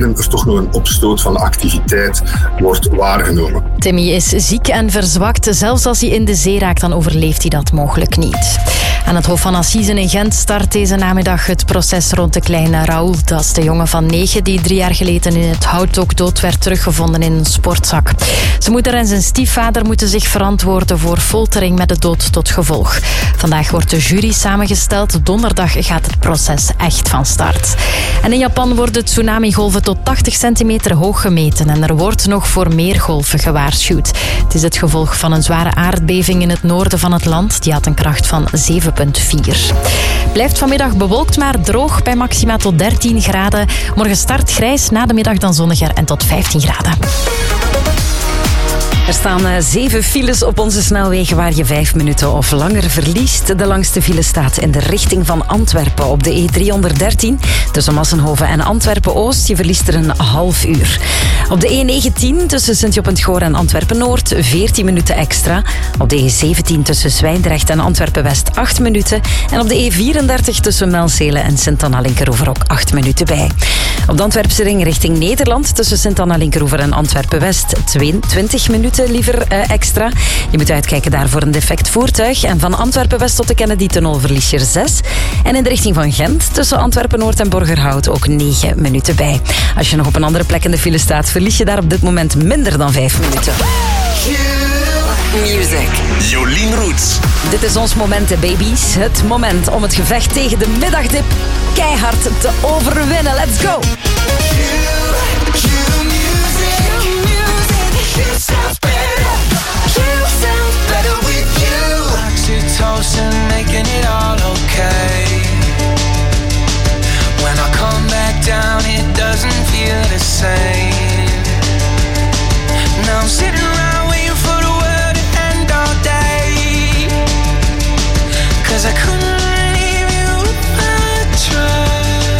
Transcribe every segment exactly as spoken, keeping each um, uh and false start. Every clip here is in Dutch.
geleden er toch nog een opstoot van activiteit wordt waargenomen. Timmy is ziek en verzwakt. Zelfs als hij in de zee raakt, dan overleeft hij dat mogelijk niet. Aan het Hof van Assisen in Gent start deze namiddag het proces rond de kleine Raoul. Dat is de jongen van negen die drie jaar geleden in het Houtdok dood werd teruggevonden in een sportzak. Zijn moeder en zijn stiefvader moeten zich verantwoorden voor foltering met de dood tot gevolg. Vandaag wordt de jury samengesteld. Donderdag gaat het proces echt van start. En in Japan worden tsunamigolven tot tachtig centimeter hoog gemeten. En er wordt nog voor meer golven gewaarschuwd. Het is het gevolg van een zware aardbeving in het noorden van het land. Die had een kracht van zeven komma vier. Blijft vanmiddag bewolkt maar droog bij maxima tot dertien graden. Morgen start grijs, na de middag dan zonniger en tot vijftien graden. Er staan uh, zeven files op onze snelwegen waar je vijf minuten of langer verliest. De langste file staat in de richting van Antwerpen op de E driehonderddertien. Tussen Massenhoven en Antwerpen-Oost. Je verliest er een half uur. Op de E negentien tussen Sint-Job-en-het-Goor en Antwerpen-Noord veertien minuten extra. Op de E zeventien tussen Zwijndrecht en Antwerpen-West acht minuten. En op de E vierendertig tussen Melzele en Sint-Anna-Linkeroever ook acht minuten bij. Op de Antwerpse ring richting Nederland tussen Sint-Anna-Linkeroever en Antwerpen-West twintig minuten liever uh, extra. Je moet uitkijken daar voor een defect voertuig. En van Antwerpen-West tot de Kennedy-tunnel verlies je er zes. En in de richting van Gent tussen Antwerpen-Noord en Borgerhout ook negen minuten bij. Als je nog op een andere plek in de file staat, verlies je daar op dit moment minder dan vijf minuten. Music. Jolien Roets. Dit is ons moment, hè, baby's. Het moment om het gevecht tegen de middagdip keihard te overwinnen. Let's go! Sounds better. You sound better with you. Oxytocin making it all okay. When I come back down, it doesn't feel the same. Now I'm sitting around waiting for the world to end all day. Cause I couldn't leave you if I tried.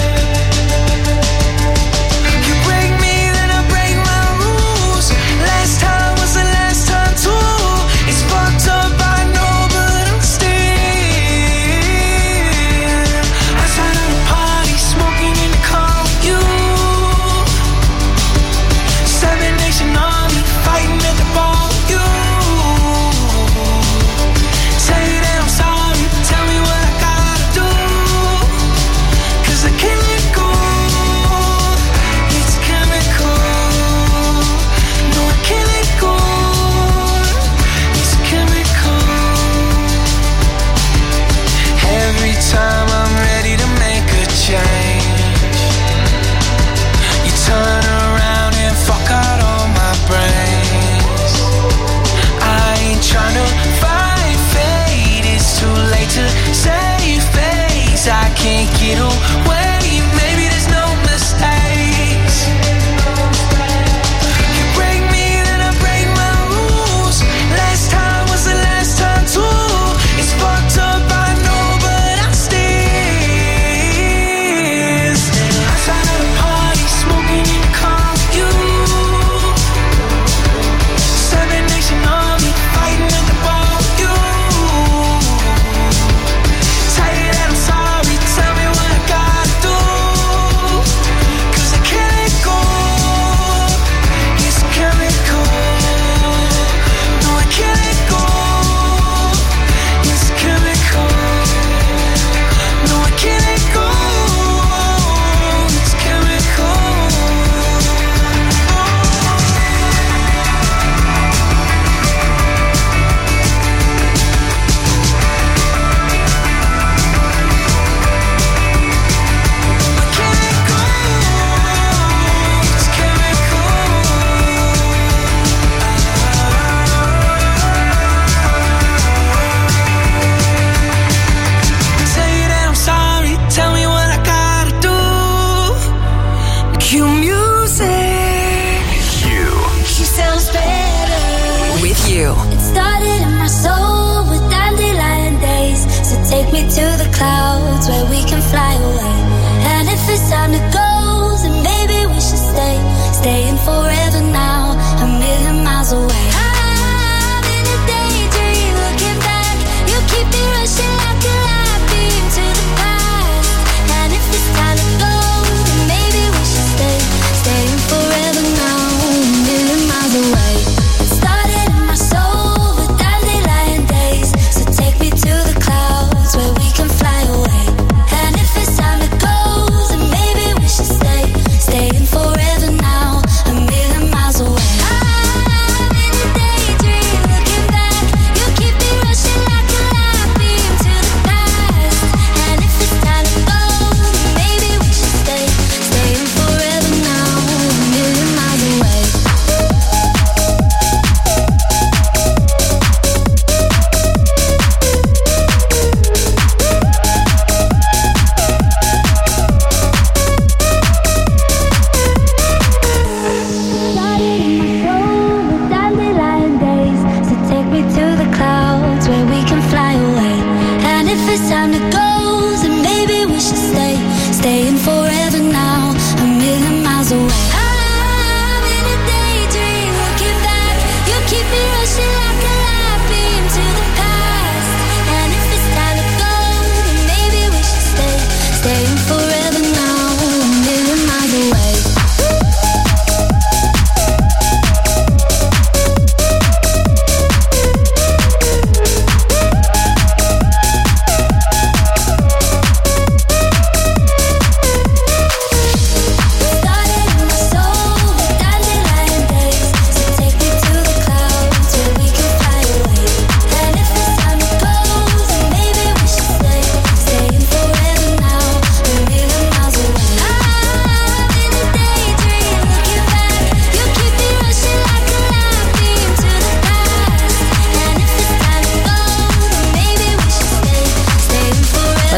I can't get away, maybe there's no mistakes. You break me, then I break my rules. Last time was the last time too. It's fucked up, I know, but I still outside of the party, smoking in the car with you. Seven Nation Army, fighting at the bar with you. Tell you that I'm sorry. Tell me what I gotta do, cause I can't let go. It's a chemical. No, I can't let go. It's a chemical. No, I can't let go. It's a chemical. Take me to the clouds where we can fly away. And if it's time to go, then maybe we should stay. Staying forever now, a million miles away. I'm in a daydream, looking back. You keep me rushing like a light beam to the past. And if it's time to go, then maybe we should stay. Stay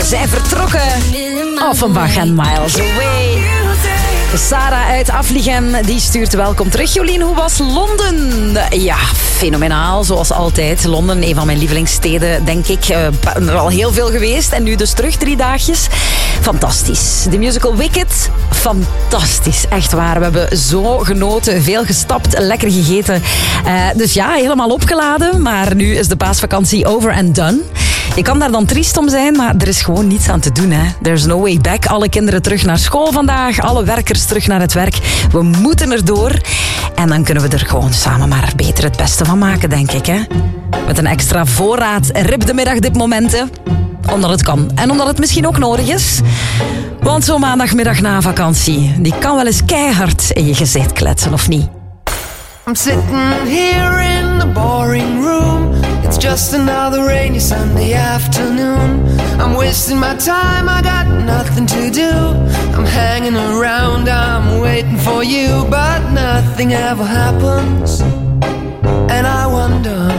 zijn vertrokken. Offenbach en Miles Away. Sarah uit Afligem, die stuurt welkom terug. Jolien, hoe was Londen? Ja, fenomenaal, zoals altijd. Londen, een van mijn lievelingssteden, denk ik. Uh, al heel veel geweest en nu dus terug, drie dagjes. Fantastisch. De musical Wicked, fantastisch. Echt waar, we hebben zo genoten. Veel gestapt, lekker gegeten. Uh, dus ja, helemaal opgeladen. Maar nu is de paasvakantie over and done. Je kan daar dan triest om zijn, maar er is gewoon niets aan te doen. Hè. There's no way back. Alle kinderen terug naar school vandaag. Alle werkers terug naar het werk. We moeten erdoor. En dan kunnen we er gewoon samen maar beter het beste van maken, denk ik. Hè. Met een extra voorraad rib de middagdipmomenten. Omdat het kan. En omdat het misschien ook nodig is. Want zo'n maandagmiddag na vakantie, die kan wel eens keihard in je gezicht kletsen, of niet? I'm sitting here in the boring room. It's just another rainy Sunday afternoon. I'm wasting my time, I got nothing to do. I'm hanging around, I'm waiting for you, but nothing ever happens. And I wonder,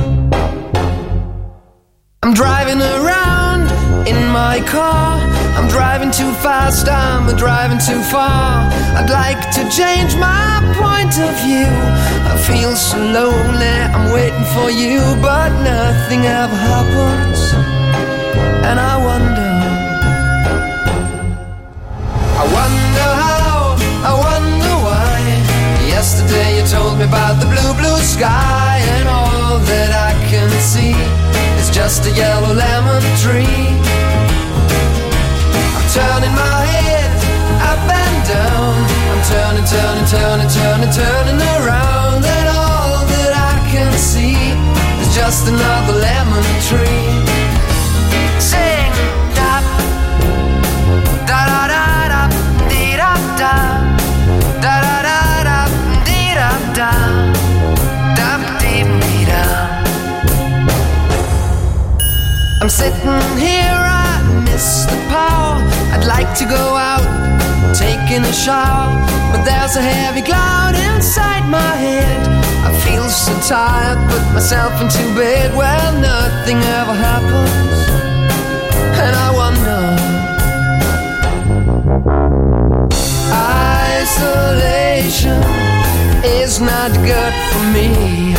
I'm driving around in my car. I'm driving too fast, I'm driving too far. I'd like to change my point of view. I feel so lonely, I'm waiting for you, but nothing ever happens. And I wonder, I wonder how, I wonder why. Yesterday you told me about the blue, blue sky, and all that I can see is just a yellow lemon tree. Turning my head up and down. I'm turning, turning, turning, turning, turning around. And all that I can see is just another lemon tree. Sing da da da da da dee da da da da da da dee da da da dee dee da. I'm sitting here, I miss the power. I'd like to go out, taking a shower, but there's a heavy cloud inside my head. I feel so tired, put myself into bed where nothing ever happens. And I wonder, isolation is not good for me.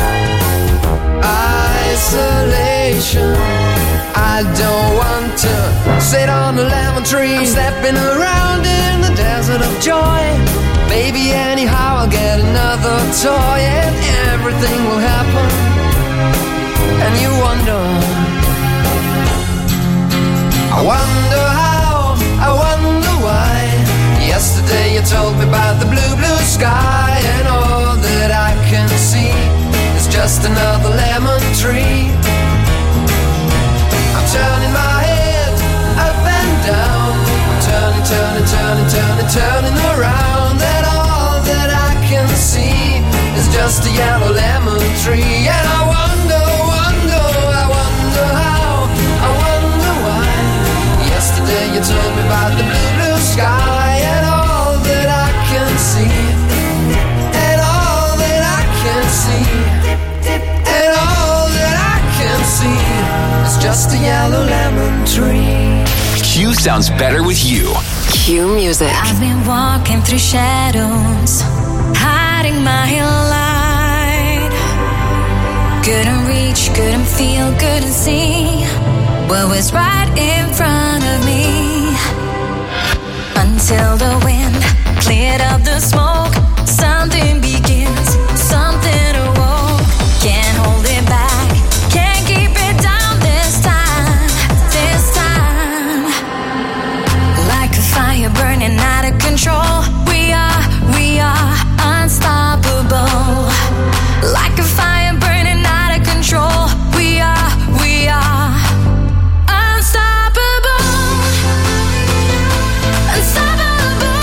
Isolation, I don't want to sit on a lemon tree. I'm stepping around in the desert of joy. Baby, anyhow I'll get another toy and everything will happen. And you wonder, I wonder how, I wonder why. Yesterday you told me about the blue, blue sky, and all that I can see is just another lemon tree. I'm turning my head up and down. I'm turning, turning, turning, turning, turning around. And all that I can see is just a yellow lemon tree. And I wonder, wonder, I wonder how, I wonder why. Yesterday you told me about the blue, blue sky, and all that I can see, and all that I can see, and all that I can see is just a yellow lemon tree. Q sounds better with you. Q music. I've been walking through shadows, hiding my light. Couldn't reach, couldn't feel, couldn't see what was right in front of me. Until the wind cleared up the smoke, something begins, something awoke. Can't hold it back, can't keep it down this time, this time. Like a fire burning out of control, we are, we are unstoppable. Like a fire burning out of control, we are, we are unstoppable. Unstoppable.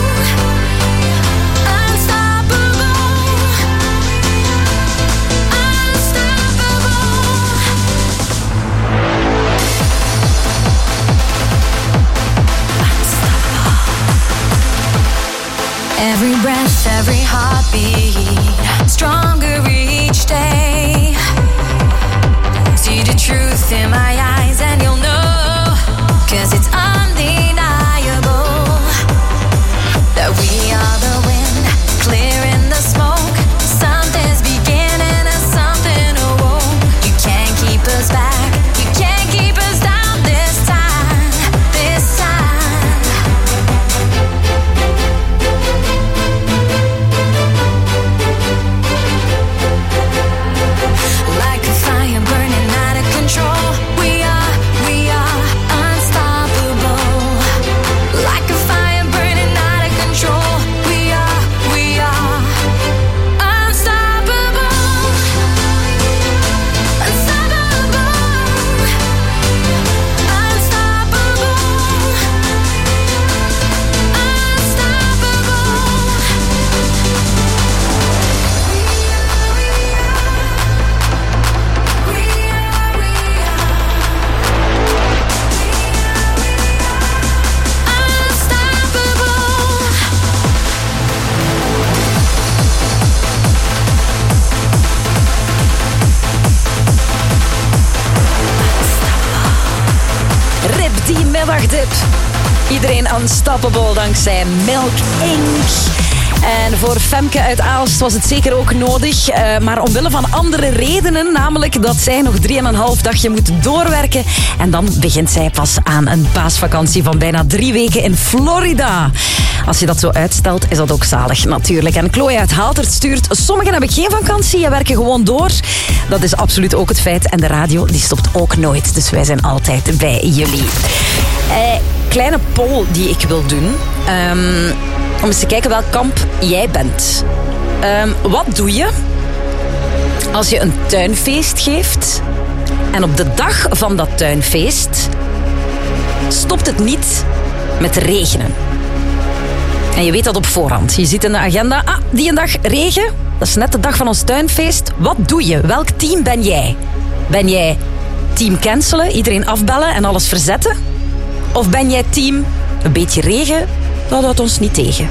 Every breath, every heartbeat, stronger each day. See the truth in my eyes and you'll know 'cause it's undeniable that we are the wind, clearing the smoke. Something's beginning and something awoke. You can't keep us back, you can't keep us down this time, this time. Like a fire burning out of control, we are, we are unstoppable. Like a fire burning out of control, we are, we are unstoppable. Unstoppable. Unstoppable. Rip die middagdip. Iedereen unstoppable dankzij Milk Incorporated. En voor Femke uit Aalst was het zeker ook nodig. Uh, maar omwille van andere redenen. Namelijk dat zij nog drieënhalf dagje moet doorwerken. En dan begint zij pas aan een paasvakantie van bijna drie weken in Florida. Als je dat zo uitstelt, is dat ook zalig natuurlijk. En Chloe uit Haaltert stuurt: sommigen hebben geen vakantie en werken gewoon door. Dat is absoluut ook het feit. En de radio die stopt ook nooit. Dus wij zijn altijd bij jullie. Eh, kleine poll die ik wil doen. Um, om eens te kijken welk kamp jij bent. Um, wat doe je als je een tuinfeest geeft en op de dag van dat tuinfeest stopt het niet met regenen? En je weet dat op voorhand. Je ziet in de agenda, ah, die een dag regen. Dat is net de dag van ons tuinfeest. Wat doe je? Welk team ben jij? Ben jij team cancelen, iedereen afbellen en alles verzetten? Of ben jij team een beetje regen, dat houdt ons niet tegen?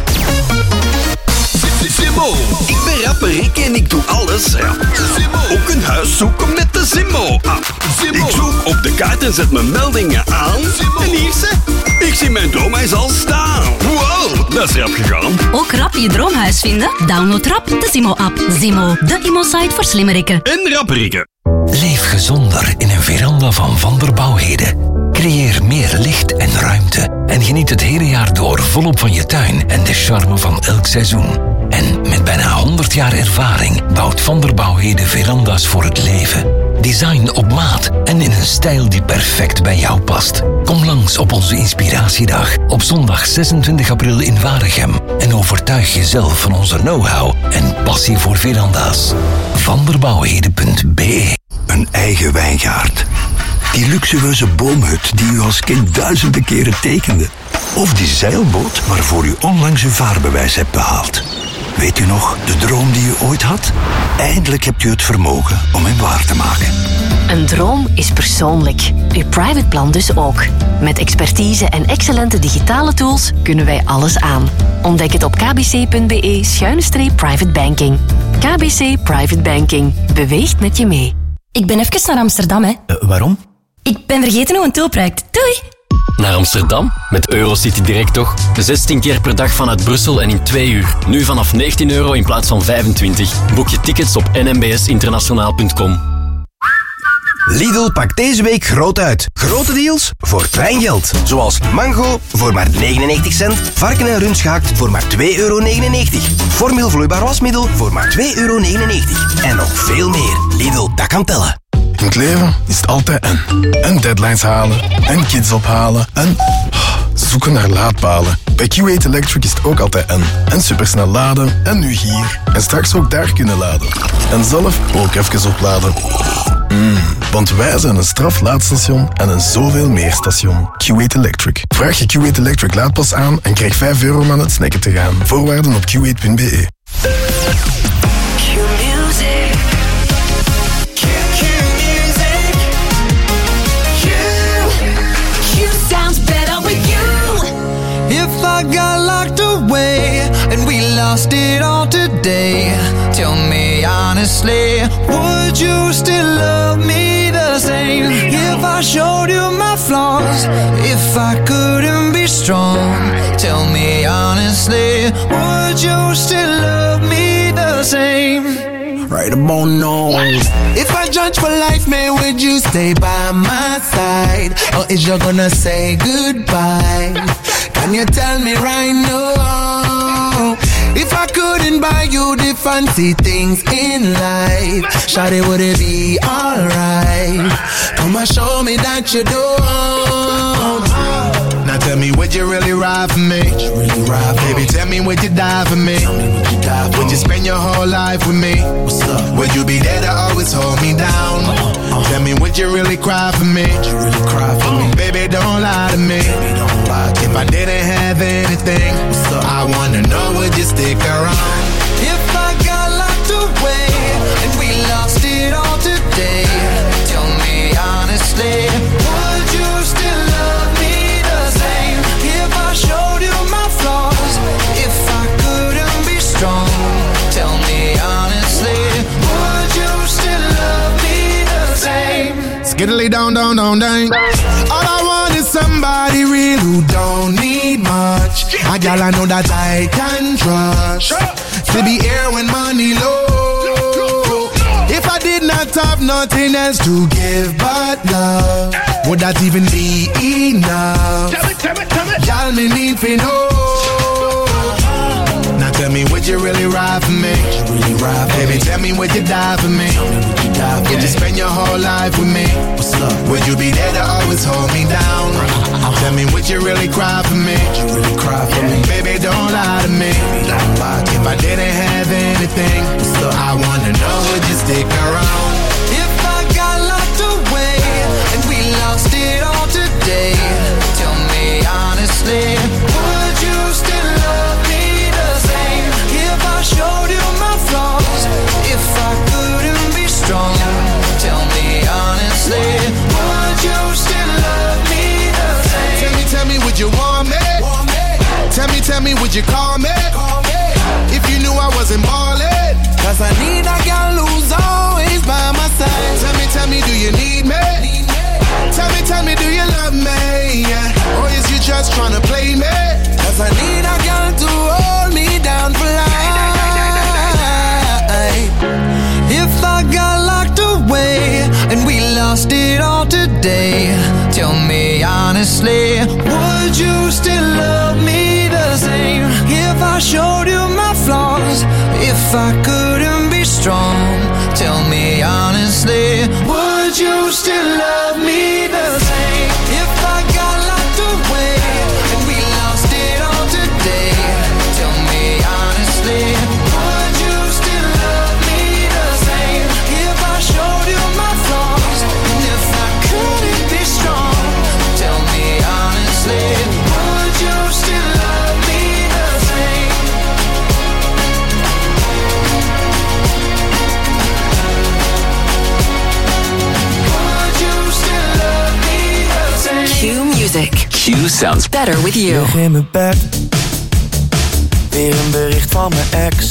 Zimmo, ik ben rapper Rick en ik doe alles. Ja. Zimmo, ook een huis zoeken met de Zimmo app. Zimmo, ik zoek op de kaart en zet mijn meldingen aan. Zimmo. En hier ze, ik zie mijn droomhuis al staan. Wow, dat is rap gegaan. Ook rap je droomhuis vinden? Download rap de Zimmo-app. Zimmo, de immo-site voor slimmerikken. En rapperikken. Leef gezonder in een veranda van Van der Bouwheden. Creëer meer licht en ruimte en geniet het hele jaar door volop van je tuin en de charme van elk seizoen. En met bijna honderd jaar ervaring bouwt Van der Bouwheden veranda's voor het leven. Design op maat en in een stijl die perfect bij jou past. Kom langs op onze inspiratiedag op zondag zesentwintig april in Waregem en overtuig jezelf van onze know-how en passie voor veranda's. vanderbouwheden punt b e. Een eigen wijngaard. Die luxueuze boomhut die u als kind duizenden keren tekende. Of die zeilboot waarvoor u onlangs uw vaarbewijs hebt behaald. Weet u nog, de droom die u ooit had? Eindelijk hebt u het vermogen om hem waar te maken. Een droom is persoonlijk. Uw private plan dus ook. Met expertise en excellente digitale tools kunnen wij alles aan. Ontdek het op kbc.be schuine streep private banking. K B C Private Banking. Beweegt met je mee. Ik ben even naar Amsterdam, hè. Uh, waarom? Ik ben vergeten hoe een tulproject. Doei! Naar Amsterdam? Met Eurocity Direct toch? zestien keer per dag vanuit Brussel en in twee uur. Nu vanaf negentien euro in plaats van vijfentwintig. Boek je tickets op n m b s internationaal punt com. Lidl pakt deze week groot uit. Grote deals voor klein geld. Zoals mango voor maar negenennegentig cent. Varken en rundschaakt voor maar twee euro negenennegentig. Formeel vloeibaar wasmiddel voor maar twee euro negenennegentig. En nog veel meer. Lidl, dat kan tellen. In het leven is het altijd en. En deadlines halen. En kids ophalen. En zoeken naar laadpalen. Bij Q acht Electric is het ook altijd en. En supersnel laden. En nu hier. En straks ook daar kunnen laden. En zelf ook even opladen. Mm, want wij zijn een straflaadstation en een zoveel meer station. Q acht Electric. Vraag je Q acht Electric laadpas aan en krijg vijf euro om aan het snacken te gaan. Voorwaarden op q acht punt b e. I got locked away and we lost it all today. Tell me honestly, would you still love me the same? If If I showed you my flaws, if I couldn't be strong, tell me honestly, would you still love me the same? Right about now. If I judge for life, man, would you stay by my side? Or is you gonna say goodbye? Can you tell me right now? If I couldn't buy you the fancy things in life, shawty, would it be alright? Come and show me that you don't. Now tell me, would you really ride for me? Really ride for Baby, me? Tell me, would you die for me? Tell me, would you die for Would you spend your whole life with me? What's up? Would you be there to always hold me down? Uh-huh. Tell me, would you really cry for me? Would you really cry for uh-huh. me? Baby, don't lie to me. Baby, don't lie to if me. I didn't have anything, I wanna know, would you stick around? If I got locked away and we lost it all today, tell me honestly, would you still love me? If I showed you my flaws, if I couldn't be strong, tell me honestly, would you still love me the same? Skiddly down, down, down, down. All I want is somebody real who don't need much. A gal I know that I can trust to be here when money low. If I did not have nothing else to give but love, would that even be enough? Tell me, tell me, tell me. Y'all me need to know. Now tell me, would you really ride for me? Really ride for Baby, me? Tell me, would you die for me? Tell me, would you die for Would me? You spend your whole life with me? What's up? Would you be there to always hold me down? Uh-huh. Tell me, would you really cry for me? Would you really cry for yeah. me? Baby, don't lie to me. Baby, don't lie to if me. I didn't have anything, I wanna know, would you stick around? If I got locked away and we lost it all today, tell me honestly, would you still love me the same? If I showed you my flaws, if I couldn't be strong, tell me honestly, would you still love me the same? Tell me, tell me, would you want me? Want me? Tell me, tell me, would you call me? Call me. If you knew I wasn't ballin', cause I need a girl who's always by my side. Tell me, tell me, do you need me? Need me? Tell me, tell me, do you love me? Yeah. Or is you just tryna play me? Cause I need a girl to hold me down for life. If I got locked away and we lost it all today, tell me honestly, would you still love me the same? If I showed you my flaws, if I couldn't be strong, tell me honestly, would you still love me the same? If I got locked away and we lost it all today, tell me honestly, would you still love me the same? If I showed you my flaws and if I couldn't be strong, tell me honestly, would you still love me the same? Q Music. Q sounds better with you. Lig in mijn bed. Weer een bericht van mijn ex.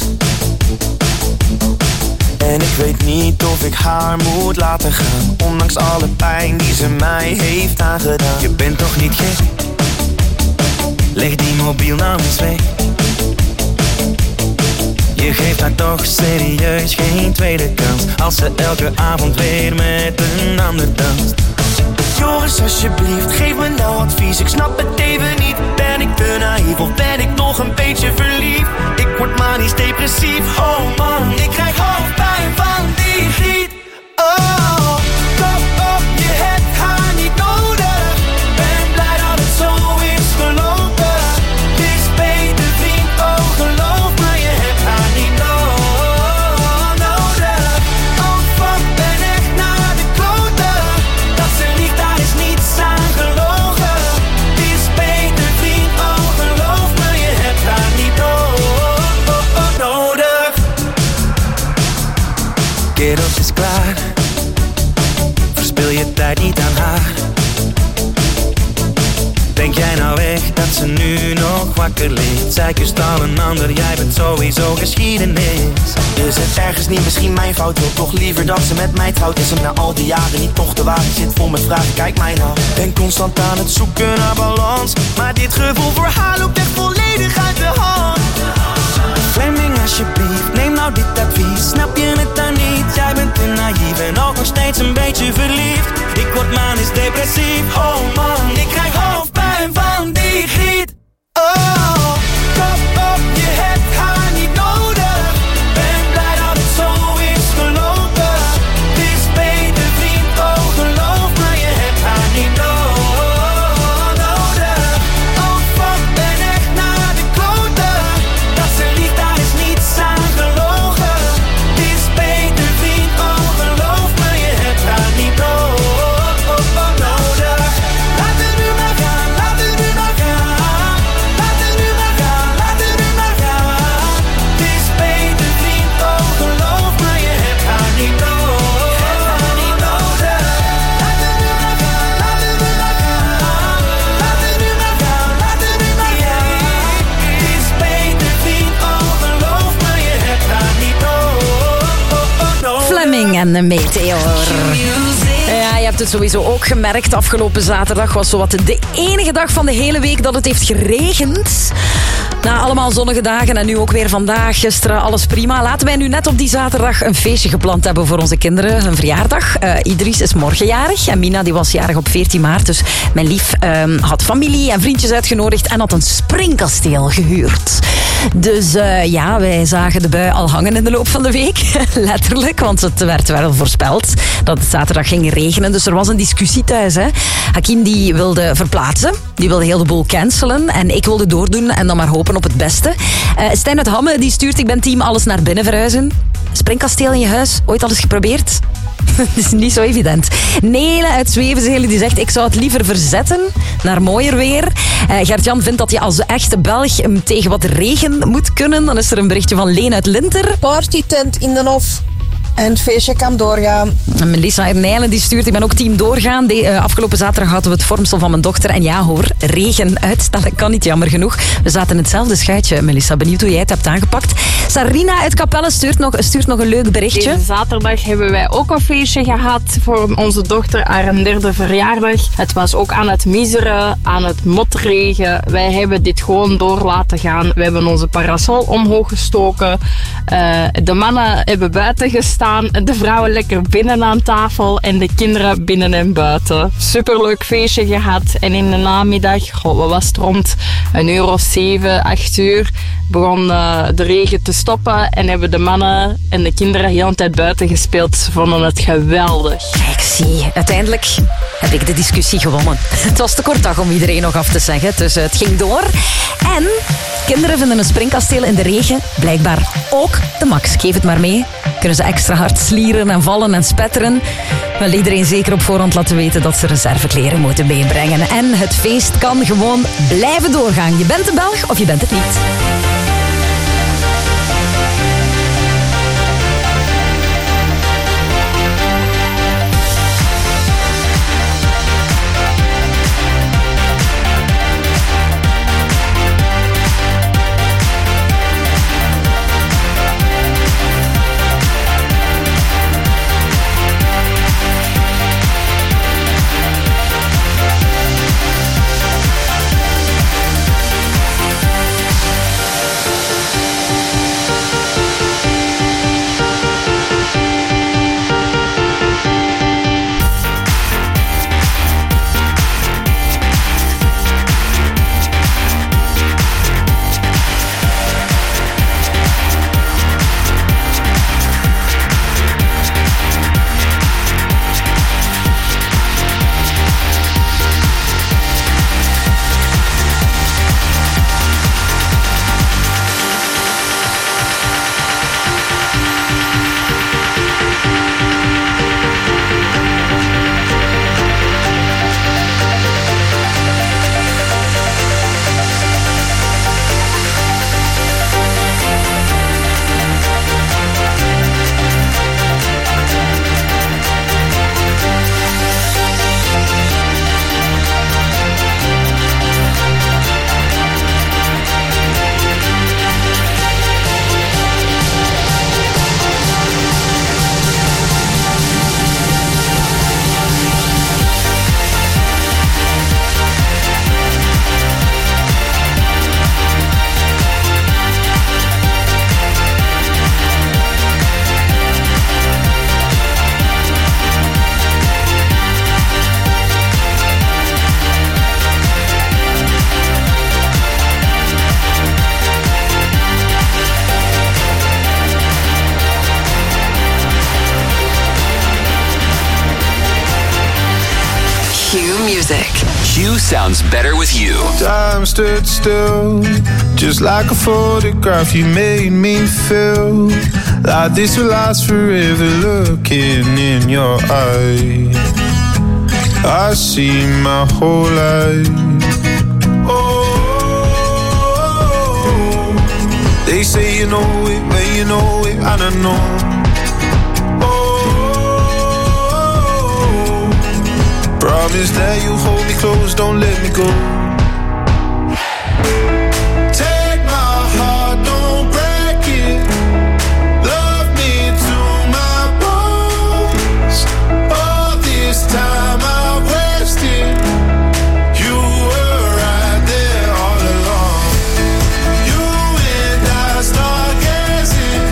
En ik weet niet of ik haar moet laten gaan, ondanks alle pijn die ze mij heeft aangedaan. Je bent toch niet gek? Leg die mobiel nou eens weg. Je geeft haar toch serieus geen tweede kans, als ze elke avond weer met een ander danst. Joris, alsjeblieft, geef me nou advies. Ik snap het even niet. Ben ik te naïef of ben ik nog een beetje verliefd? Ik word manisch depressief. Oh man, ik krijg hoofdpijn van die griet. Oh, top op, je hebt haar niet nodig. Ben blij dat het zo is gelopen. Het is beter vriend, oh geloof me, je hebt haar niet no- nodig. Oh fuck, ben echt naar de kloten. Dat ze liegt, daar is niets aan gelogen. Het is beter vriend, oh geloof me, je hebt haar niet no- nodig. ze nu nog wakker ligt. Zij kust al een ander, jij bent sowieso geschiedenis. Is het ergens niet misschien mijn fout? Wil toch liever dat ze met mij trouwt. Is hem na al die jaren niet toch de waarheid? Zit vol met vragen, kijk mij nou. Ben constant aan het zoeken naar balans, maar dit gevoel voor haar loopt echt volledig uit de hand. Fleming, alsjeblieft, neem nou dit advies. Snap je het dan niet? Jij bent te naïef en ook nog steeds een beetje verliefd. Ik word manisch depressief. Oh man, ik krijg hoofdpijn van die griet. Oh, kop op, je hebt haar niet nodig. Ben blij dat het zo is gelopen. Het is beter vriend, oh geloof me, je hebt haar niet nodig. Oh fuck, ben echt naar de kloten. Dat ze liegt, daar is niets aan gelogen. Het is beter vriend, oh geloof me, je hebt haar niet nodig. Laat het nu maar gaan, laat het nu maar gaan. Laat het nu maar gaan, laat het nu maar gaan. Het is beter vriend, oh geloof me, je hebt haar niet nodig. Laat het nu maar gaan, laat het nu maar gaan. Laat het nu maar gaan, laat het nu maar gaan. Het is beter vriend, oh geloof me, je hebt haar niet nodig. Fleming en de Meteor. Ja, je hebt het sowieso ook gemerkt. Afgelopen zaterdag was zowat de enige dag van de hele week dat het heeft geregend. Na allemaal zonnige dagen en nu ook weer vandaag, gisteren, alles prima. Laten wij nu net op die zaterdag een feestje gepland hebben voor onze kinderen. Een verjaardag. Uh, Idris is morgen jarig en Mina die was jarig op veertien maart. Dus mijn lief um, had familie en vriendjes uitgenodigd en had een springkasteel gehuurd. Dus uh, ja, wij zagen de bui al hangen in de loop van de week. Letterlijk, want het werd wel voorspeld dat het zaterdag ging regenen. Dus er was een discussie thuis. Hè. Hakim die wilde verplaatsen. Die wilde heel de boel cancelen. En ik wilde doordoen en dan maar hopen op het beste. Uh, Stijn uit Hamme die stuurt, ik ben team alles naar binnen verhuizen. Springkasteel in je huis, ooit al eens geprobeerd? Het is niet zo evident. Nele uit Zwevenzelen die zegt, ik zou het liever verzetten naar mooier weer. Uh, Gert-Jan vindt dat je als echte Belg um, tegen wat regen moet kunnen. Dan is er een berichtje van Leen uit Linter. Partytent in de hof. En het feestje kan doorgaan. En Melissa uit Nijlen die stuurt, ik ben ook team doorgaan. De, uh, afgelopen zaterdag hadden we het vormsel van mijn dochter. En ja hoor, regen uitstellen kan niet, jammer genoeg. We zaten in hetzelfde schuitje, Melissa. Benieuwd hoe jij het hebt aangepakt. Sarina uit Capelle stuurt nog, stuurt nog een leuk berichtje. Deze zaterdag hebben wij ook een feestje gehad voor onze dochter, haar derde verjaardag. Het was ook aan het miseren, aan het motregen. Wij hebben dit gewoon door laten gaan. We hebben onze parasol omhoog gestoken. Uh, de mannen hebben buiten gestaan. De vrouwen lekker binnen aan tafel en de kinderen binnen en buiten. Superleuk feestje gehad. En in de namiddag, goh, wat was het rond een uur of zeven, acht uur, begon uh, de regen te stoppen en hebben de mannen en de kinderen heel de tijd buiten gespeeld. Ze vonden het geweldig. Kijk, zie, uiteindelijk heb ik de discussie gewonnen. Het was te kort dag om iedereen nog af te zeggen, dus het ging door. En kinderen vinden een springkasteel in de regen blijkbaar ook de max. Geef het maar mee. Kunnen ze extra hard slieren en vallen en spetteren. Wel iedereen zeker op voorhand laten weten dat ze reservekleren moeten meebrengen. En het feest kan gewoon blijven doorgaan. Je bent een Belg of je bent het niet. music. Q sounds better with you. Time stood still, just like a photograph. You made me feel like this will last forever. Looking in your eyes, I see my whole life. Oh, they say you know it, but you know it, I don't know. Promise that you hold me close, don't let me go. Take my heart, don't break it. Love me to my bones. All this time I've wasted. You were right there all along. You and I start gazing,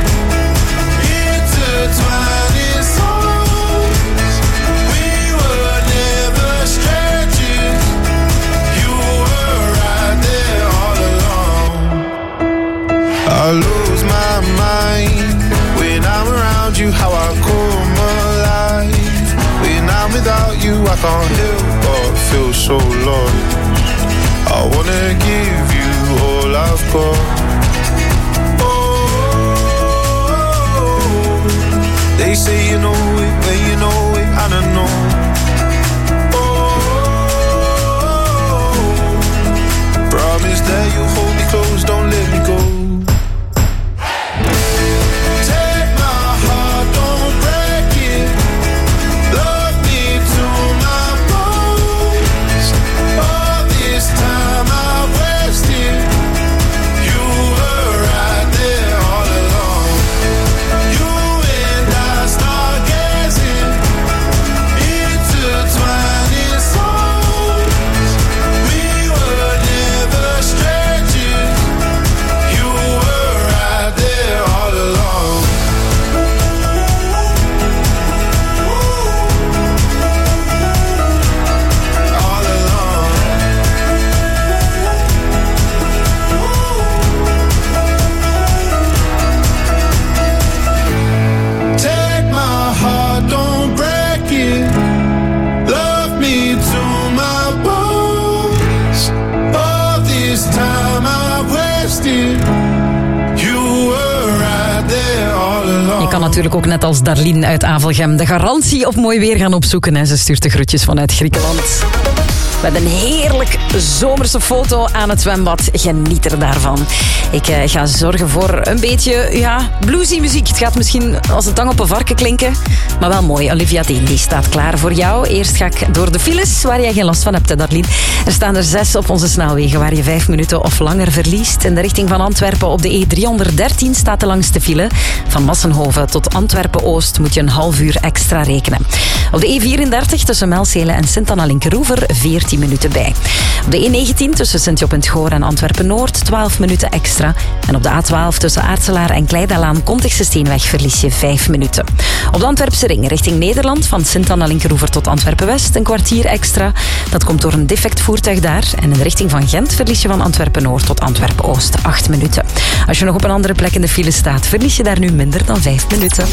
intertwining souls. We were never strangers. You were right there all along. I lose my mind when I'm around you. How I come alive when I'm without you. I can't help but feel so lost. I wanna give you all I've got. Oh, they say you know it, but you know it, I don't know. Promise that you hold me close, don't let me go. Take my heart, don't break it. Love me to my bones. All this time I've wasted. You were right there all along. You and I start gazing, intertwining souls. We were never strangers. You were right there all along. All along. Take my heart, don't break it. Love me to my bones. All this time I've wasted. You were right there all along. Je kan natuurlijk ook net als Darlene uit Avelgem de garantie op mooi weer gaan opzoeken. En ze stuurt de groetjes vanuit Griekenland. Met een heerlijk zomerse foto aan het zwembad. Geniet er daarvan. Ik eh, ga zorgen voor een beetje ja, bluesy muziek. Het gaat misschien als een tang op een varken klinken. Maar wel mooi. Olivia Dean die staat klaar voor jou. Eerst ga ik door de files waar jij geen last van hebt, Darlene. Er staan er zes op onze snelwegen waar je vijf minuten of langer verliest. In de richting van Antwerpen op de E driehonderddertien staat de langste file. Van Massenhoven tot Antwerpen-Oost moet je een half uur extra rekenen. Op de E vierendertig tussen Melcelen en Sint-Anna-Linkeroever veertien minuten bij. Op de E negentien tussen Sint-Job en het Goor en Antwerpen-Noord twaalf minuten extra. En op de A twaalf tussen Aartselaar en Kleidalaan Kontigse Steenweg verlies je vijf minuten. Op de Antwerpse ring richting Nederland van Sint-Anna-Linkeroever tot Antwerpen-West een kwartier extra. Dat komt door een defect voertuig daar. En in de richting van Gent verlies je van Antwerpen-Noord tot Antwerpen-Oost acht minuten. Als je nog op een andere plek in de file staat, verlies je daar nu minder dan vijf minuten.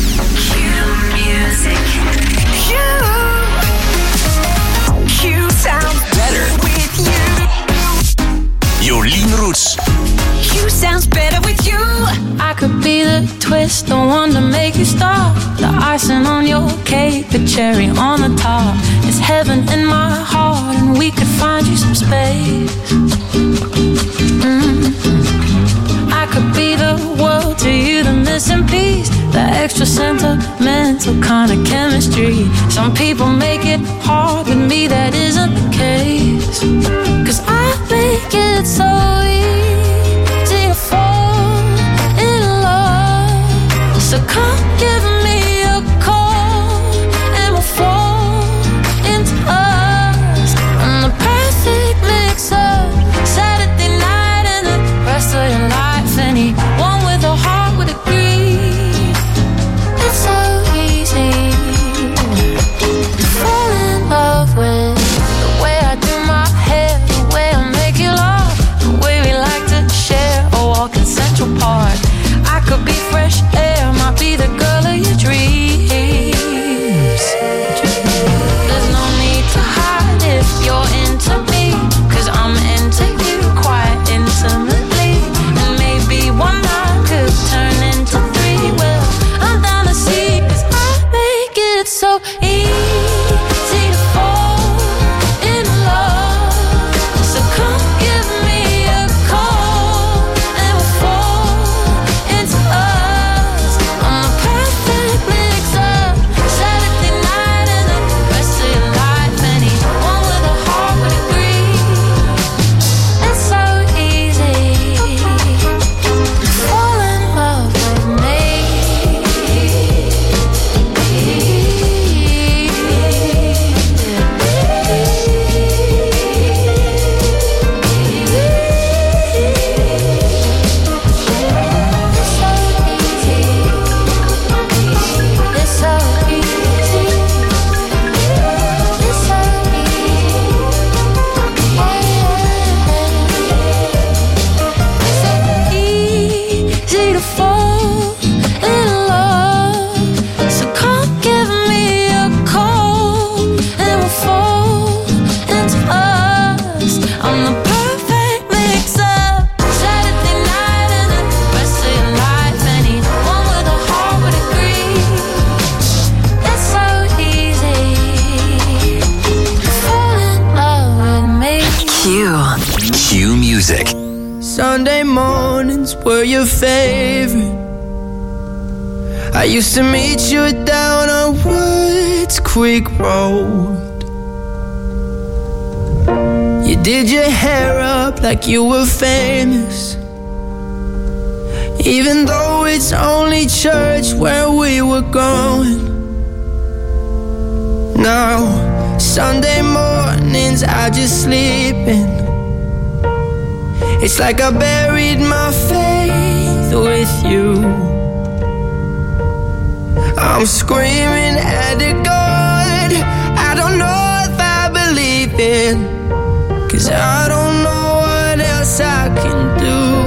Jolien Roets. You sounds better with you. I could be the twist, the one to make you stop. The icing on your cake, the cherry on the top. It's heaven in my heart, and we could find you some space. Mm-hmm. I could be the world to you, the missing piece, the extra sentimental kind of chemistry. Some people make it hard, with me that isn't the case. Cause I make it so easy to fall in love. So come give me a call and we'll fall into us. And the perfect mix of Saturday night and the rest of your life. Anyone with a heart would agree. It's so easy to fall in love with the way I do my hair, the way I make you laugh, the way were your favorite. I used to meet you down on Woods Creek Road. You did your hair up like you were famous, even though it's only church where we were going. Now, Sunday mornings I just sleep in. It's like I buried my faith with you. I'm screaming at the God I don't know if I believe in, 'cause I don't know what else I can do.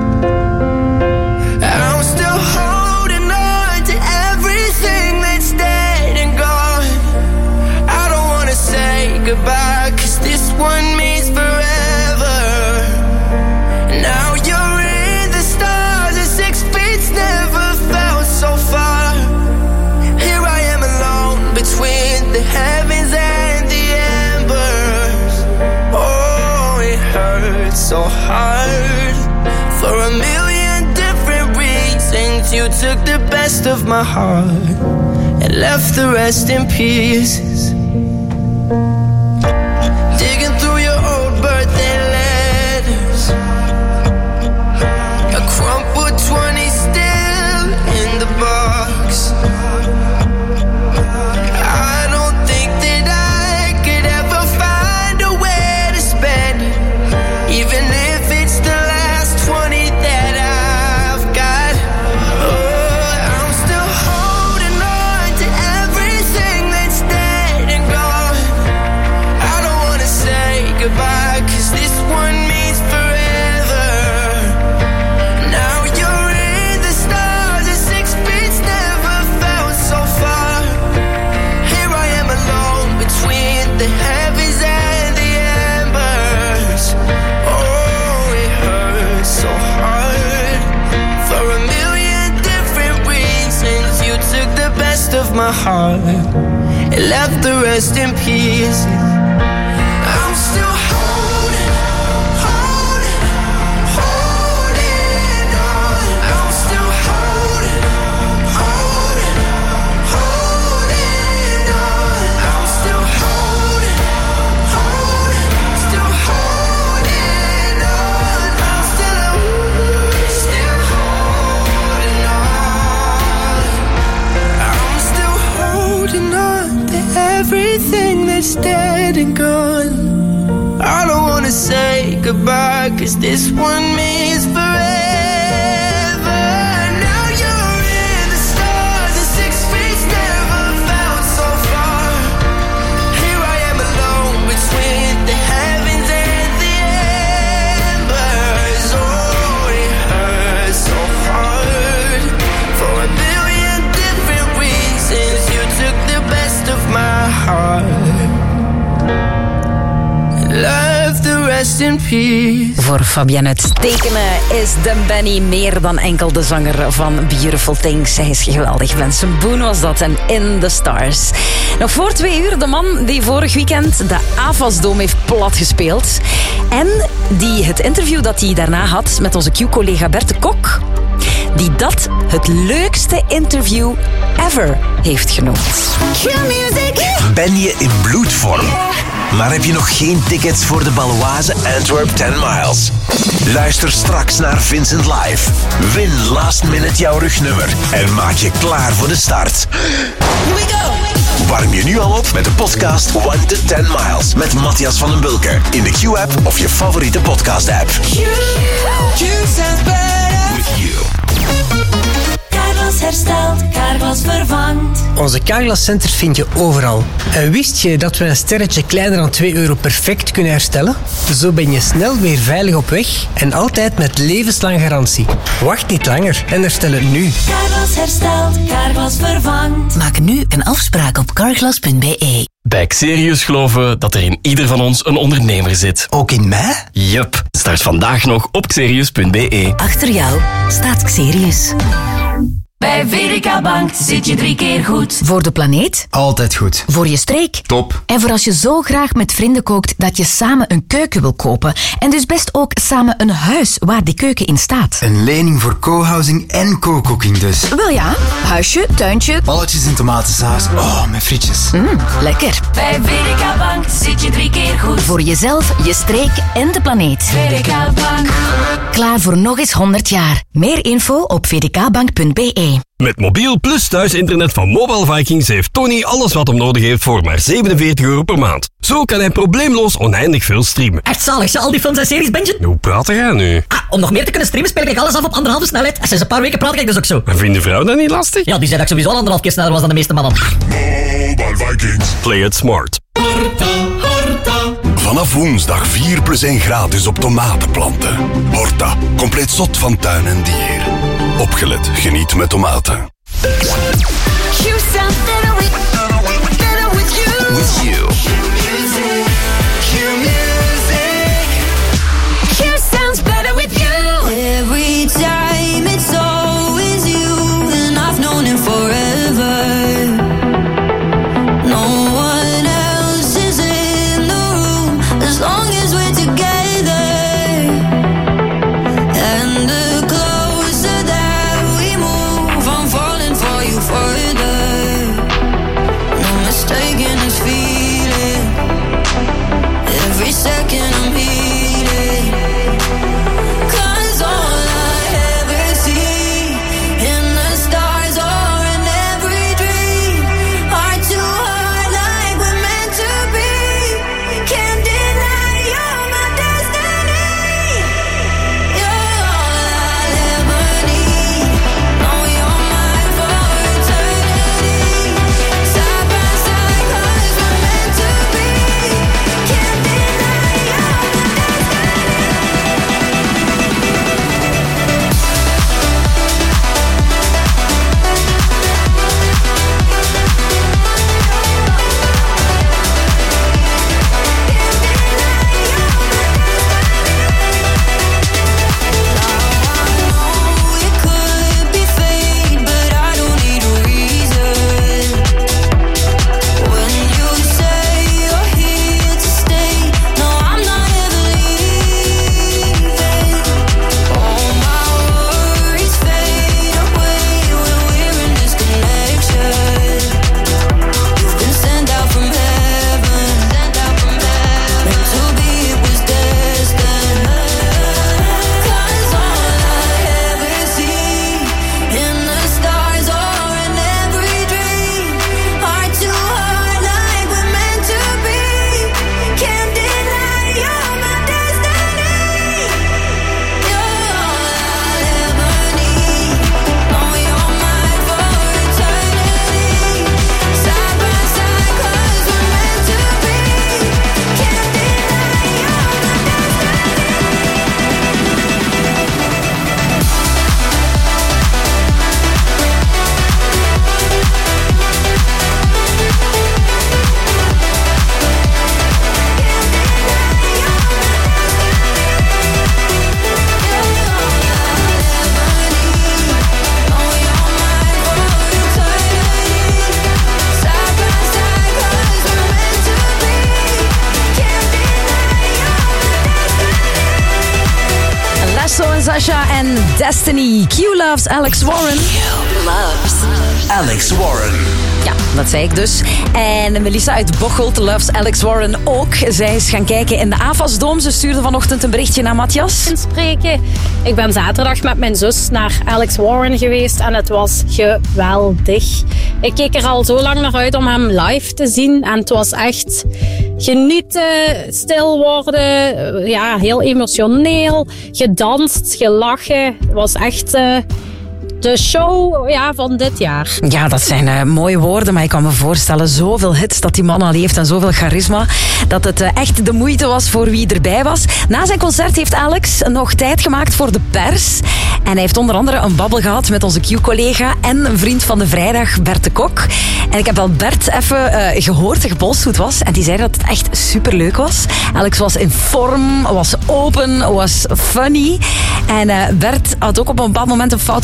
I'm still holding on to everything that's dead and gone. I don't wanna say goodbye, 'cause this one means forever. Now you're in the stars and six feet's never felt so far. Here I am alone between the heavens and the embers. Oh, it hurts so hard for a million different reasons. You took the best of my heart and left the rest in pieces. Digging through your old birthday letters, a crumpled twenty still in the box. I don't think that I could ever find a way to spend it, even if it's the last twenty that I've got. Oh, I'm still holding on to everything that's dead and gone. I don't wanna say goodbye, 'cause this one means forever. Now you're in the stars and six feet's never felt so far. Here I am alone between the heavens and the embers. Oh, it hurts so hard for a million different reasons. You took the best of my heart and left the rest in pieces. I'm still holding, holding, holding on. I'm still holding, holding, holding on. I'm still holding, holding, still holding on. I'm still, still holding on. I'm still holding on to everything that's dead and gone. I don't wanna say goodbye, 'cause this one means forever. Now you're in the stars and six feet's never felt so far. Here I am alone between the heavens and the embers. Oh, it hurts so hard for a billion different reasons. You took the best of my heart, left the rest in peace. Voor Fabienne het tekenen is de Benny meer dan enkel de zanger van Beautiful Things. Hij is geweldig. Benson Boone was dat en In the Stars. Nog voor twee uur de man die vorig weekend de Avasdome heeft plat gespeeld. En die het interview dat hij daarna had met onze Q-collega Bert de Kok, die dat het leukste interview ever heeft genoemd. Ben je in bloedvorm? Maar heb je nog geen tickets voor de Baloise Antwerp ten miles? Luister straks naar Vincent Live. Win last minute jouw rugnummer en maak je klaar voor de start. Here we go! Warm je nu al op met de podcast one to ten miles met Matthias van den Bulke in de Q-app of je favoriete podcast-app. Q sounds better with you. Carglass herstelt, Carglass vervangt. Onze Carglass Centers vind je overal. En wist je dat we een sterretje kleiner dan twee euro perfect kunnen herstellen? Zo ben je snel weer veilig op weg en altijd met levenslang garantie. Wacht niet langer en herstel het nu. Carglass herstelt, Carglass vervangt. Maak nu een afspraak op carglass punt b e. Bij Xerius geloven we dat er in ieder van ons een ondernemer zit. Ook in mij? Yup. Start vandaag nog op xerius punt b e. Achter jou staat Xerius. Bij Bij V D K Bank zit je drie keer goed. Voor de planeet, Altijd goed. voor je streek Top. en voor als je zo graag met vrienden kookt dat je samen een keuken wil kopen. En dus best ook samen een huis waar die keuken in staat. Een lening voor co-housing en co-cooking dus. Wel ja, huisje, tuintje. Balletjes in tomatensaus. Oh, met frietjes. Mm, lekker. Bij V D K Bank zit je drie keer goed. Voor jezelf, je streek en de planeet. V D K Bank. Klaar voor nog eens honderd jaar. Meer info op v d k bank punt b e. Met mobiel plus thuisinternet van Mobile Vikings heeft Tony alles wat hem nodig heeft voor maar zevenenveertig euro per maand. Zo kan hij probleemloos oneindig veel streamen. Echt zalig, zo al die films en series, Benji. Hoe praat jij nu? Ah, om nog meer te kunnen streamen speel ik alles af op anderhalve snelheid. En sinds een paar weken praat ik dus ook zo. En vindt de vrouw dat niet lastig? Ja, die zei dat ik sowieso al anderhalf keer sneller was dan de meeste mannen. Mobile Vikings. Play it smart. Vanaf woensdag vier plus één gratis op tomatenplanten. Horta, compleet zot van tuin en dier. Opgelet, geniet met tomaten. You sound better with, better with you. With you. Music, Q music. Q sounds better with you. Every time it's always you, and I've known it forever. No one else is in the room as long as we're together. And the closer that we move, I'm falling for you further. No mistaking this feeling. Every second I'm healing. 'Cause all I ever see in the stars or in every dream are two heart like we're meant to be. Can't deny you're my destiny. You're all I'll ever need. Know you're mine for eternity. Side by side 'cause we're meant to be. Can't deny you're my It could be fate, but I don't need a reason. When you say you're here to stay, no, I'm not ever leaving. All my worries fade away when we're in this connection. You've been sent out from heaven, sent out from heaven. Meant to be, it was destined. 'Cause all I ever see in the stars or in every dream are two heart like we're meant to be. Can't deny you're my destiny. You're all I'll ever need. Know you're mine for eternity. Side by side 'cause we're meant to be. Can't deny you're my Lasso en Sasha en Destiny. Q loves Alex Warren. Loves Alex Warren. Ja, dat zei ik dus. En Melissa uit Bocholt loves Alex Warren ook. Zij is gaan kijken in de A F A S-dom. Ze stuurde vanochtend een berichtje naar Matthias. Spreken. Ik ben zaterdag met mijn zus naar Alex Warren geweest en het was geweldig. Ik keek er al zo lang naar uit om hem live te zien en het was echt genieten, stil worden, ja, heel emotioneel, gedanst, gelachen. Het was echt uh, de show ja, van dit jaar. Ja, dat zijn uh, mooie woorden, maar ik kan me voorstellen, zoveel hits dat die man al heeft en zoveel charisma, dat het uh, echt de moeite was voor wie erbij was. Na zijn concert heeft Alex nog tijd gemaakt voor de pers. En hij heeft onder andere een babbel gehad met onze Q-collega en een vriend van de vrijdag, Bert de Kok. En ik heb al Bert even uh, gehoord, gepolst hoe het was. En die zei dat het echt superleuk was. Alex was in vorm, was open, was funny. En uh, Bert had ook op een bepaald moment een foute opmerking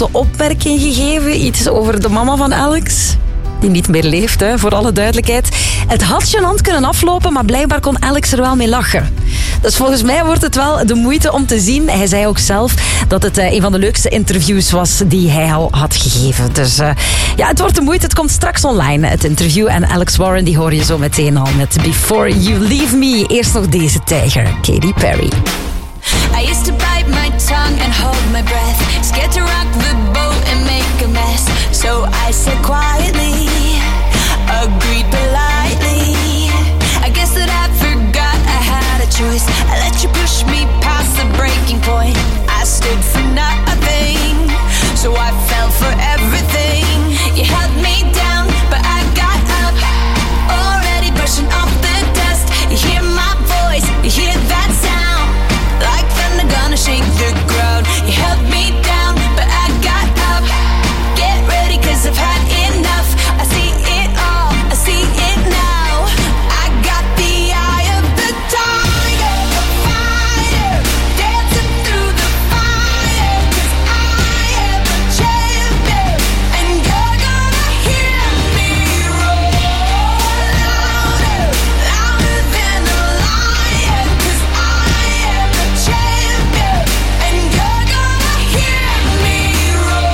opmerking gegeven. Iets over de mama van Alex. Die niet meer leeft, hè, voor alle duidelijkheid. Het had gênant kunnen aflopen, maar blijkbaar kon Alex er wel mee lachen. Dus volgens mij wordt het wel de moeite om te zien. Hij zei ook zelf dat het uh, een van de leukste interviews was die hij al had gegeven. Dus uh, ja, het wordt de moeite. Het komt straks online, het interview. En Alex Warren, die hoor je zo meteen al met Before You Leave Me. Eerst nog deze tijger, Katy Perry. I used to bite my tongue and hold my breath, scared to rock the boat and make a mess. So I said quietly, agreed politely. I guess that I forgot I had a choice. I let you push me past the breaking point. I stood for nothing, so I fell for everything. You held me down, but I got up, already brushing off the dust. You hear my voice, you hear that sound, like thunder gonna shake the ground. You held me down, but I got up. Get ready, cause I've had enough. I see it all, I see it now. I got the eye of the tiger, the fighter, dancing through the fire. Cause I am a champion, and you're gonna hear me roar louder, louder than a lion. Cause I am a champion, and you're gonna hear me roar.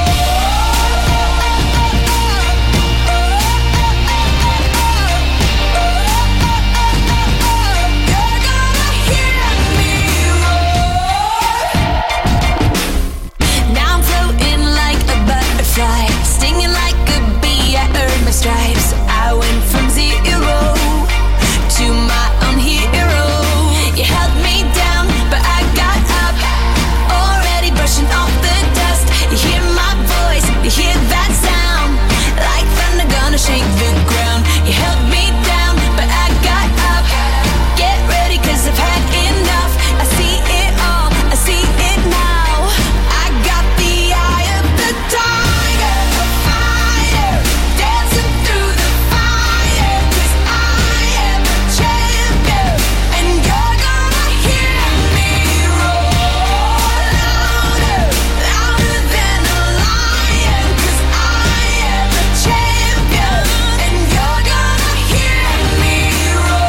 Now I'm floating like a butterfly, stinging like a bee. I earned my stripes. I went from zero to my own hero. You held me down, but I got up, already brushing off the dust. You hear my voice, you hear that sound, like thunder gonna shake the ground. You held me down, but I got up. Get ready, cause I've had enough. I see it all, I see it now. I got the eye of the tiger, the fighter, dancing through the fire. Cause I am a champion, and you're gonna hear me roar louder, louder than a lion. Cause I am a champion, and you're gonna hear me roar.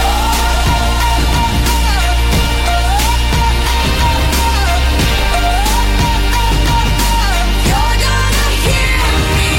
You're gonna hear me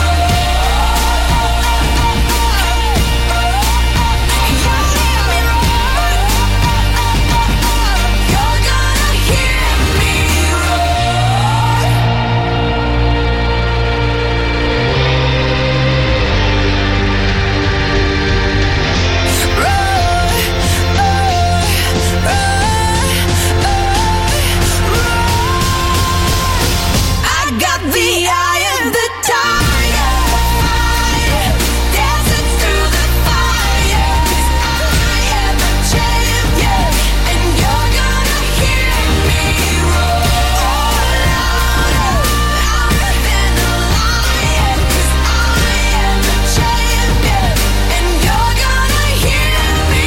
I got the eye of the tiger, fire, dancing through the fire. Cause I am a champion, and you're gonna hear me roar louder, louder than a lion. Cause I am a champion, and you're gonna hear me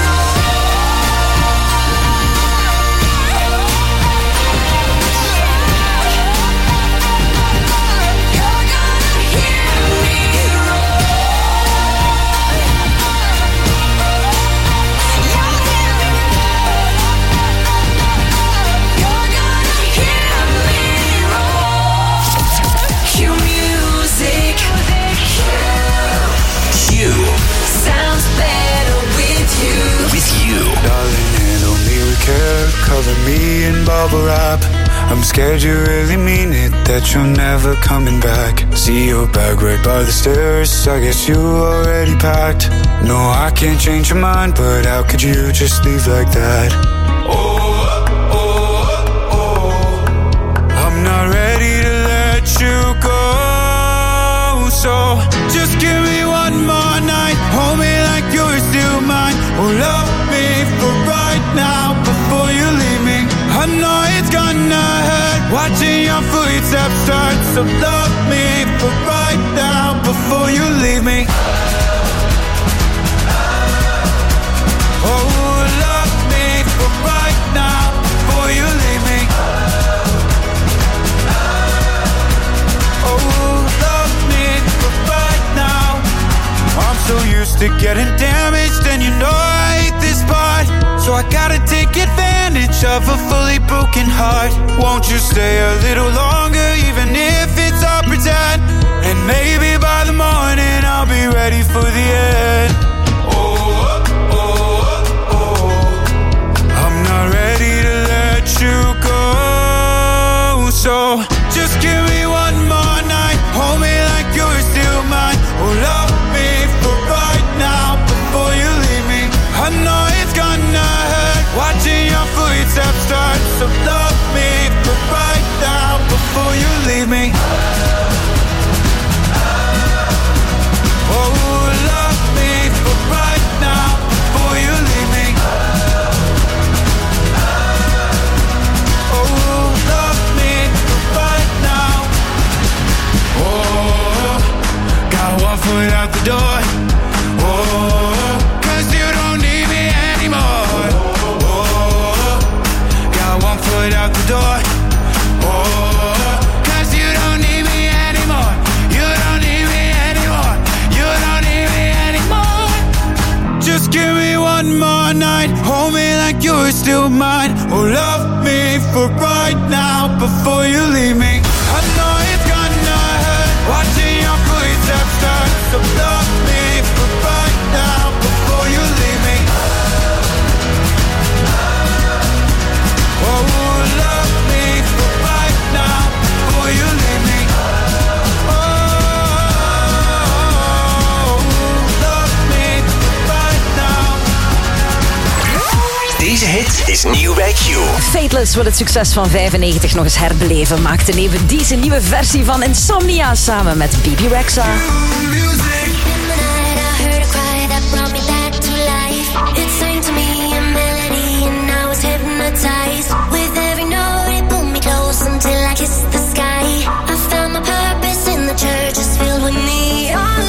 Cue music. You. Sounds better with you. With you. Darling, handle me with care, cover me in bubble wrap. I'm scared you really mean it, that you're never coming back. See your bag right by the stairs, I guess you already packed. No, I can't change your mind, but how could you just leave like that? Oh, oh, oh, I'm not ready to let you go. So just give me one more night, hold me like you're still mine. Oh, love me for right now before you leave me. I know it's gonna hurt watching your footsteps start. So love me for right now before you leave me. Oh, love me for right now before you leave me. close to getting damaged, and you know I hate this part. So I gotta take advantage of a fully broken heart. Won't you stay a little longer, even if it's all pretend? And maybe by the morning I'll be ready for the end. Oh, oh, oh, oh. I'm not ready to let you go. So just give me one more night, hold me like you're still mine. Oh, love me for right now before you leave me. I know it's gonna hurt watching your footsteps start. So love me for right now before you leave me. Oh, love me for right now before you leave me. Oh, love me for right now. Oh, got one foot out the door. Oh, cause you don't need me anymore. Oh, got one foot out the door. Oh, cause you don't need me anymore. You don't need me anymore. You don't need me anymore. Just give me one more night, hold me like you're still mine. Oh, love me for right now before you leave me. I know it's gonna hurt watching your footsteps start. So love me for right now before you leave me. Oh, love me for right now before you leave me. Oh, love me for right now. Deze hit is nieuw bij Q. Fateless wil het succes van vijfennegentig nog eens herbeleven. Maakte neven deze nieuwe versie van Insomnia samen met B B Rexha. With every note it pulled me close until I kissed the sky. I found my purpose in the church is filled with neon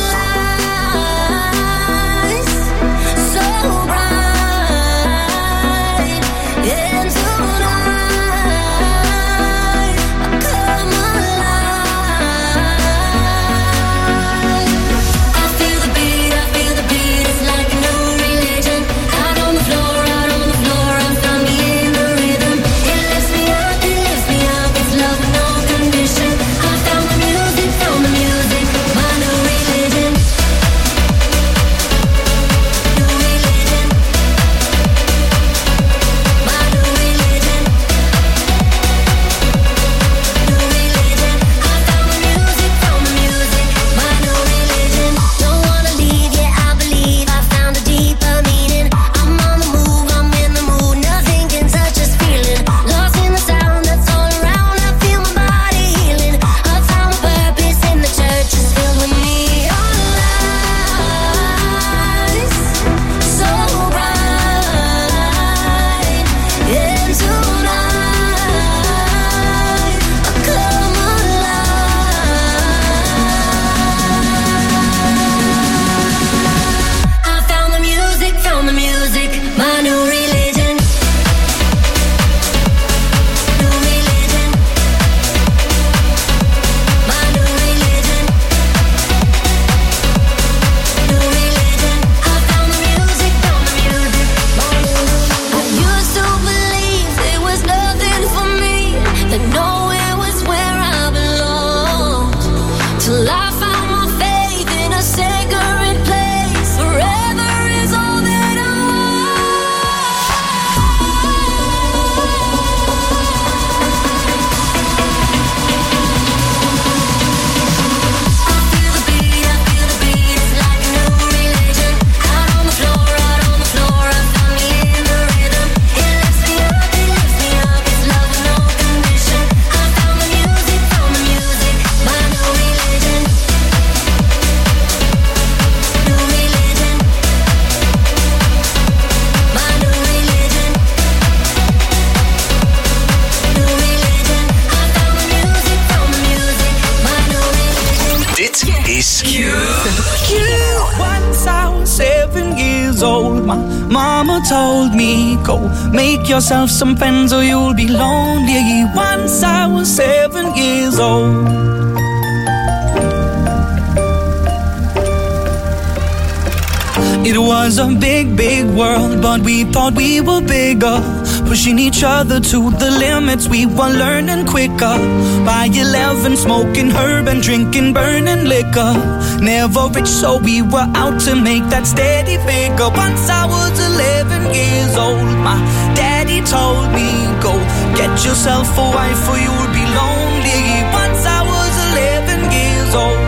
lights, so bright. And tonight I come alive. I feel the beat, I feel the beat. It's like a new religion. Out on the floor, out on the floor, I found me in the rhythm. It lifts me up, it lifts me up. It's love with no condition. I found the music, found the music, my new religion. New religion, my new religion. New religion, I found the music, found the music, my new religion. Don't wanna leave, yeah, I believe I found a deeper meaning. I'm on the move, I'm in the mood. Nothing can touch this feeling. Lost in the sound that's all around. I feel my body healing. I found my purpose in the church is filled with neon lights, so bright. And tonight I come alive. I found the music, found the music, my new religion. New religion, my new religion. New religion, I found the music, found the music, my new religion. I used to believe there was nothing for me, that nowhere was where I belonged. Till I found my faith in a sacred place. Forever is all that I feel the beat, I feel the beat. It's like a new religion. Out on the floor, out on the floor, I found me in the rhythm. It lifts me up, it lifts me up. It's love with no condition. I found the music, found the music, my new religion. New religion, my new religion. New religion, I found the music, found the music, my new religion. Dit is Q. Once I was seven years old, my mama told me, go make yourself some friends or you'll be lonely. Once I was seven years old. was a big, big world, but we thought we were bigger. Pushing each other to the limits, we were learning quicker. By eleven, smoking herb and drinking burning liquor. Never rich, so we were out to make that steady figure. Once I was eleven years old, my daddy told me, go get yourself a wife or you'll be lonely. Once I was eleven years old.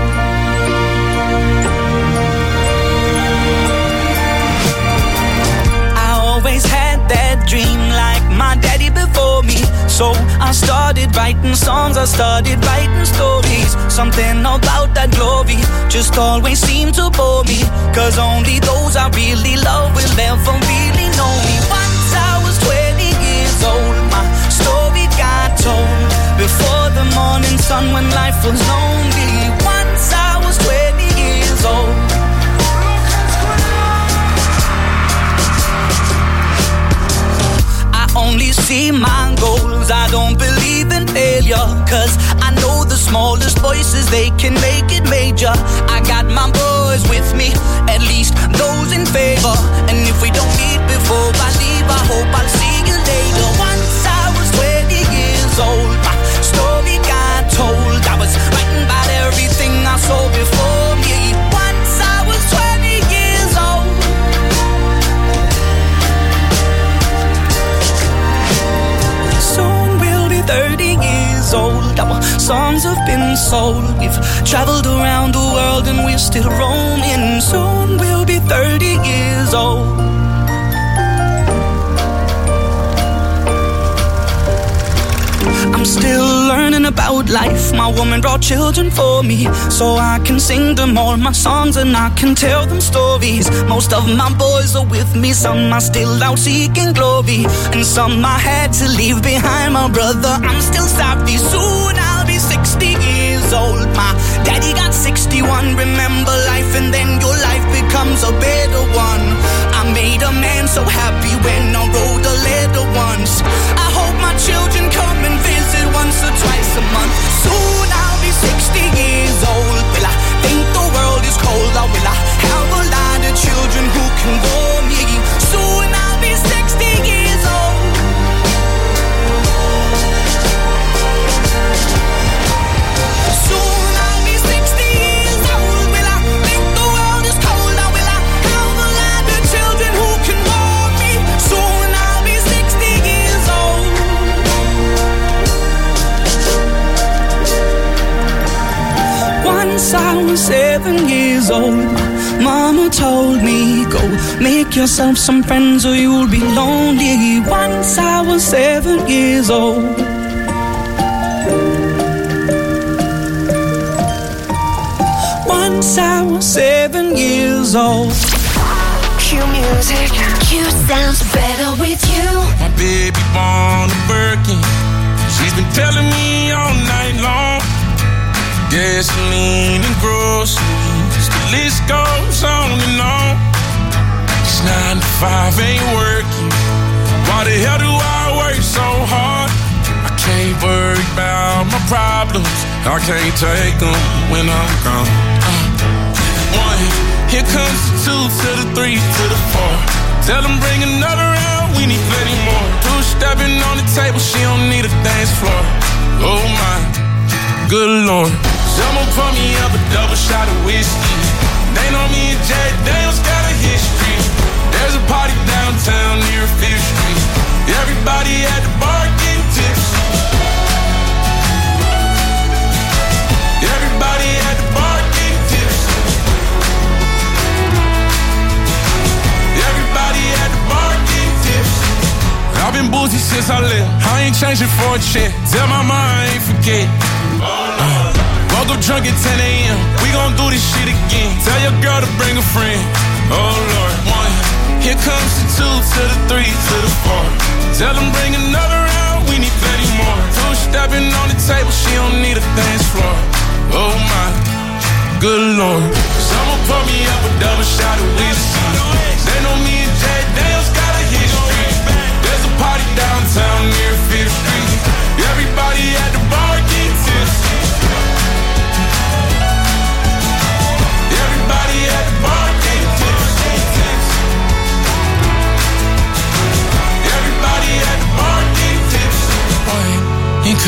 Always had that dream like my daddy before me. So I started writing songs, I started writing stories. Something about that glory just always seemed to bore me. Cause only those I really love will ever really know me. Once I was twenty years old, my story got told. Before the morning sun when life was lonely. Once I was twenty years old. Only see my goals, I don't believe in failure. Cause I know the smallest voices, they can make it major. I got my boys with me, at least those in favor. And if we don't meet before I leave, I hope I'll see you later. Once I was twenty years old, my story got told. I was writing about everything I saw before me. Once I was twenty years old. thirty years old, our songs have been sold. We've traveled around the world and we're still roaming. Soon we'll be thirty years old. I'm still learning about life. My woman brought children for me, so I can sing them all my songs and I can tell them stories. Most of my boys are with me, some are still out seeking glory, and some I had to leave behind. My brother, I'm still sorry. Soon I'll be sixty years old. My daddy got sixty-one. Remember life and then your life becomes a better one. I made a man so happy when I wrote a letter once. I hope my children come and visit once or twice a month. Soon I'll be sixty years old. Will I think the world is cold, or will I have a lot of children who can warm me? Soon I'll be sixty years old. Soon I'll be sixty years old. Will I think the world is cold, or will I have a lot of children who can warm me? Soon I'll be sixty years old. Once I was seven years old, Mama told me, go make yourself some friends or you'll be lonely. Once I was seven years old. Once I was seven years old. Q music. Q sounds better with you. My baby born a Birkin. She's been telling me all night long. Gasoline and groceries, the list goes on and on. It's nine to five, ain't working. Why the hell do I work so hard? I can't worry about my problems. I can't take them when I'm gone. Uh, one, here comes the two to the three to the four. Tell them bring another round, we need plenty more. Two stepping on the table, she don't need a dance floor. Oh my, good Lord. Someone pour me up a double shot of whiskey. They know me and Jack Daniels got a history. There's a party downtown near Fifth Street. Everybody at the bar getting tipsy. Everybody at the bar getting tipsy. Everybody at the bar getting tipsy. I've been boozy since I left. I ain't changing for a check. Tell my mom I ain't forget. Uh. Woke up drunk at ten a.m. We gon' do this shit again. Tell your girl to bring a friend. Oh Lord. One, here comes the two to the three to the four. Tell them bring another round, we need plenty more. Two stepping on the table, she don't need a dance floor. Oh my, good Lord. Someone pour me up a double shot of whiskey. They know me and Jack Daniels got a history. There's a party downtown near Fifth Street. Everybody at the bar getting tipsy. Everybody at the bar getting tipsy.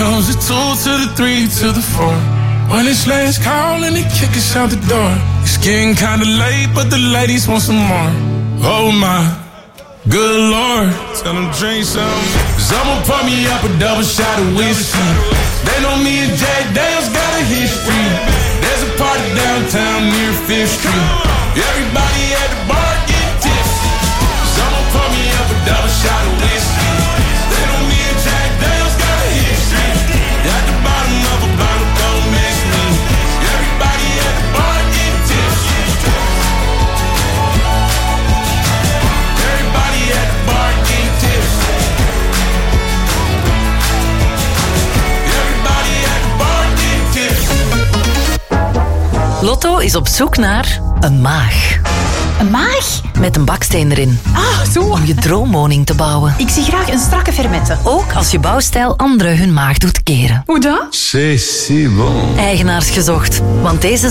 comes the two to the three to the four. When it's last call and they kick us out the door. It's getting kinda late, but the ladies want some more. Oh my, good lord. Tell them drink some. Cause I'ma pour me up a double shot of whiskey. They know me and Jack Daniels got a history. There's a party downtown near Fifth Street. Everybody at the bar get tipsy. Cause I'ma pour me up a double shot of whiskey. They know me and Jack Daniels got a history. At the bottom of a bottle, don't miss me. Everybody at the bar get tipsy. Everybody at the bar get tipsy. Everybody at the bar get tipsy. Lotto is op zoek naar een maag. Een maag? Met een baksteen erin. Ah, zo. Om je droomwoning te bouwen. Ik zie graag een strakke fermette. Ook als je bouwstijl anderen hun maag doet keren. Hoe dat? C'est si bon. Eigenaars gezocht. Want deze